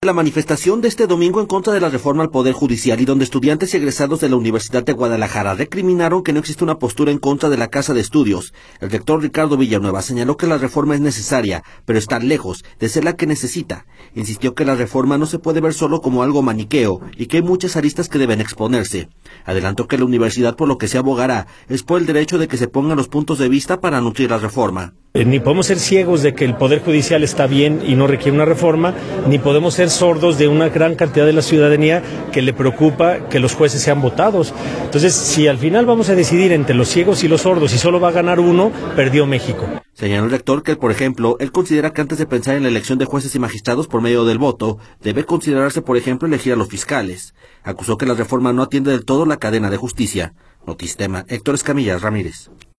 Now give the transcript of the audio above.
La manifestación de este domingo en contra de la reforma al Poder Judicial y donde estudiantes y egresados de la Universidad de Guadalajara recriminaron que no existe una postura en contra de la Casa de Estudios. El rector Ricardo Villanueva señaló que la reforma es necesaria, pero está lejos de ser la que necesita. Insistió que la reforma no se puede ver solo como algo maniqueo y que hay muchas aristas que deben exponerse. Adelantó que la universidad por lo que se abogará es por el derecho de que se pongan los puntos de vista para nutrir la reforma. Ni podemos ser ciegos de que el Poder Judicial está bien y no requiere una reforma, ni podemos ser sordos de una gran cantidad de la ciudadanía que le preocupa que los jueces sean votados. Entonces, si al final vamos a decidir entre los ciegos y los sordos y solo va a ganar uno, perdió México. Señaló el rector que, por ejemplo, él considera que antes de pensar en la elección de jueces y magistrados por medio del voto, debe considerarse, por ejemplo, elegir a los fiscales. Acusó que la reforma no atiende del todo la cadena de justicia. Notistema, Héctor Escamilla Ramírez.